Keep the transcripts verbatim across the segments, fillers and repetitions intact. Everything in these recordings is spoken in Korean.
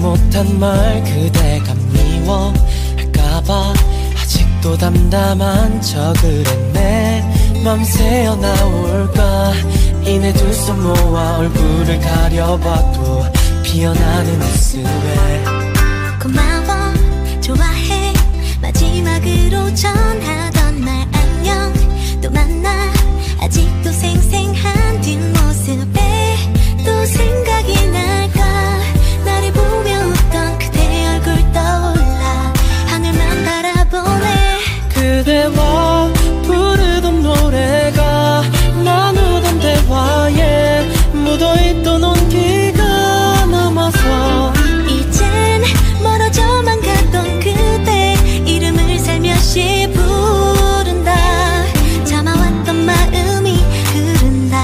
못한 말 그대가 미워할까봐 아직도 담담한 척을 했네. 맘 새어 나올까 이내 두 손 모아 얼굴을 가려봐도 피어나는 웃음에 고마워 좋아해 마지막으로 전하던 말 안녕 또 만나 아직도 생생한 뒷모습에 또 생각이 날까 나를 보며 웃던 그대 얼굴 떠올라 하늘만 바라보네. 그대와 부르던 노래가 나누던 대화에 묻어있던 온기가 남아서 이젠 멀어져만 갔던 그대 이름을 살며시 부른다. 참아왔던 마음이 흐른다.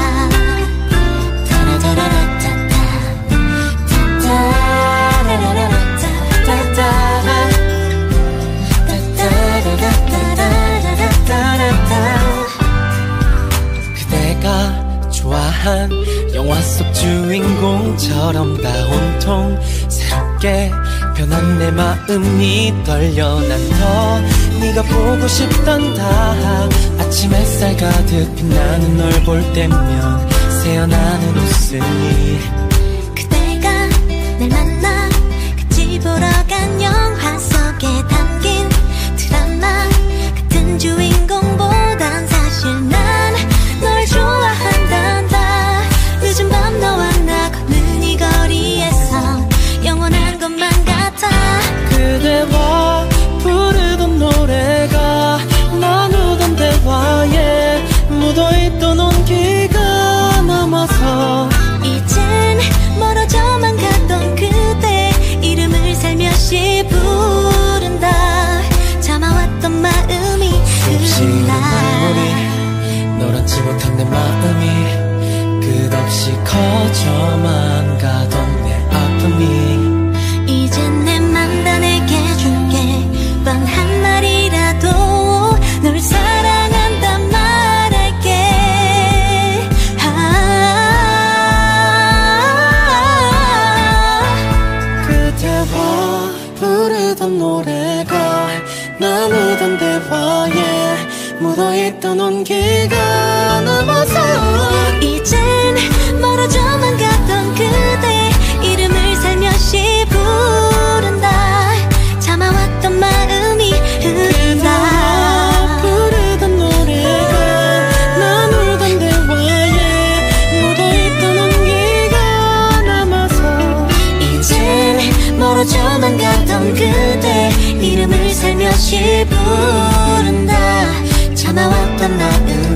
그대가 좋아한 영화 속 주인공처럼 다 온통 새롭게 변한 내 마음이 떨려 난 더 네가 보고 싶단다. 아침 햇살 가득 빛나는 널 볼 때면 새어나는 웃음이 그대가 날 만나 같이 보러 간 영화 속에 담긴 드라마 같은 주인공보단 사실 난 널 좋아한단다. 늦은 밤 너와 나 걷는 이 거리에서 영원한 것만 같아. 그대와 부르던 노래가 나누던 대화에 묻어있던 온기가 남아서 이젠 멀어져만 갔던 그대 이름을 살며시 부른다. 참아왔던 마음이 흐른다. 널 잊지 못한 내 마음이 끝없이 커져만 가던 내 아픔이 이젠 내 맘 다 내게 줄게. 뻔 한 말이라도 널 사랑한다 말할게. 아 그대와 부르던 노래가 나누던 대화에 묻어있던 온기가 남아서 이젠 멀어져만 갔던 그대 이름을 살며시 부른다. 참아왔던 마음이 흐른다. 부르던 노래가 나누던 대화에 묻어있던 온기가 남아서 이젠 멀어져만 갔던 그대 이름을 살며시 부른다. 참아왔던 마음